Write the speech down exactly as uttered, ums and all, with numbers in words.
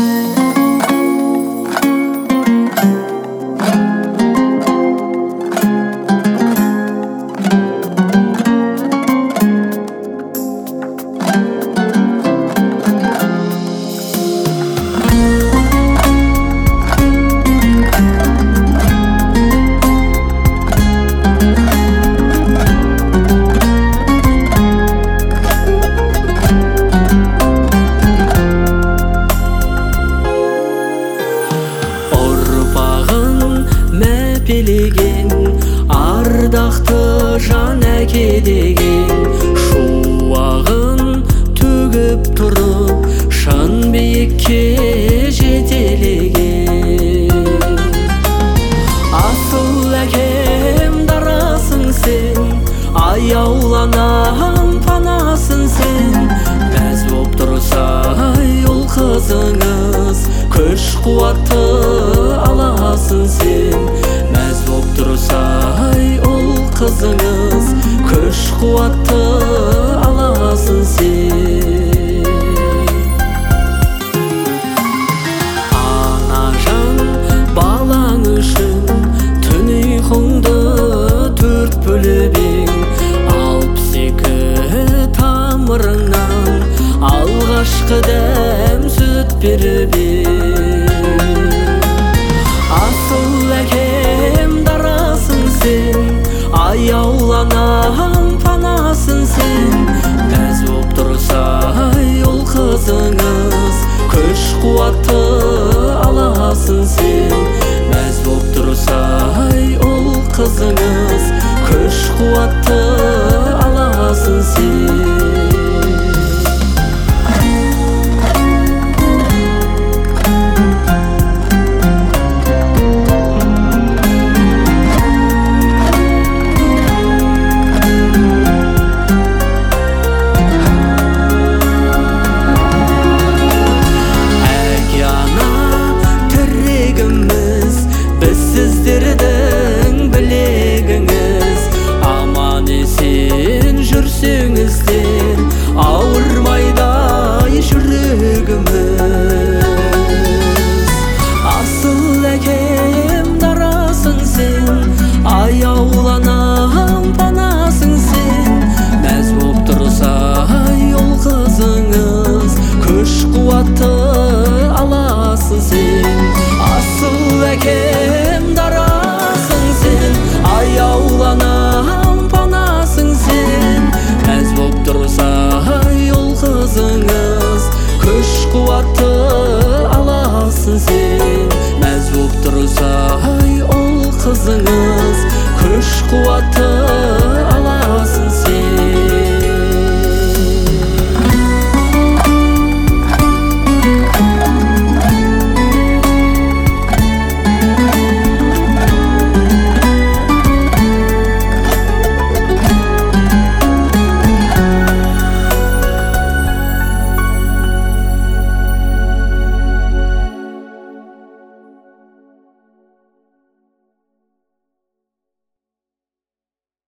Билеген ардақты жан әке деген шуағын төгіп тұрып шын биікке жетелеген асыл әкем дарасың сен, аяуланам панасың сен. Мәз боп тұрсай ұл қызыңыз, күш қуатты аласың сен. Мәз боп тұрсай ұл қызыңыз, күш қуатты аласың сен. Ана жан балаң үшін түн ұйқыңды төрт бөліп ең, алпыс екі тамырыңнан алғашқы дәм сүт беріп ең.